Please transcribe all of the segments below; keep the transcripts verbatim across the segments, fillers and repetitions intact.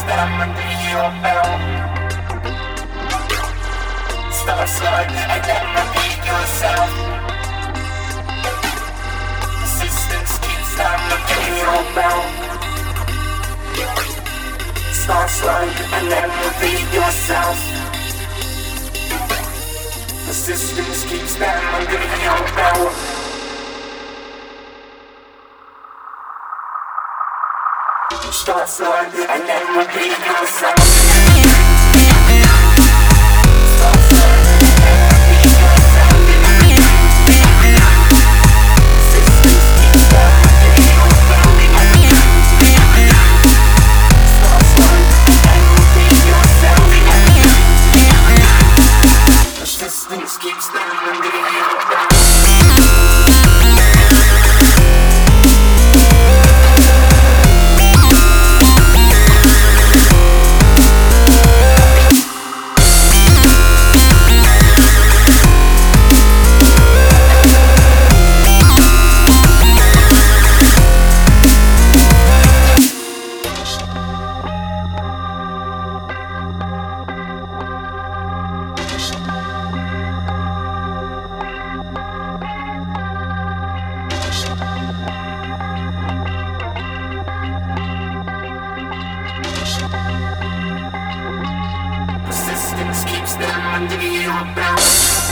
them under your belt. Start slow and then repeat yourself. Resistance keeps them under your belt. Start slow and then repeat yourself. Resistance keeps them under your belt. Start slow and then repeat yourself. Start slow and then repeat yourself. Resistance keeps them under your belt. Start slow and then repeat yourself. Resistance keeps them under your belt. Resistance keeps them under your belt.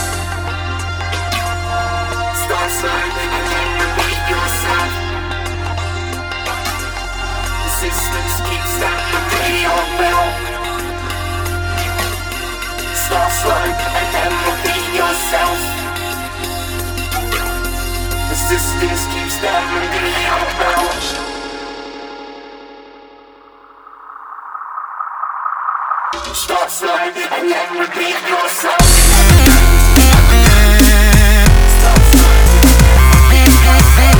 Start slow and then repeat yourself. Resistance keeps them under your belt. Start slow and then repeat yourself. Resistance keeps them under your belt. Start slow and then repeat yourself. Start slow and then repeat yourself.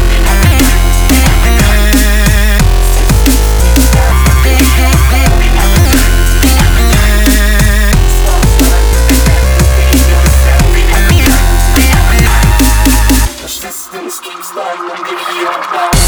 Resistance keeps them under your belt.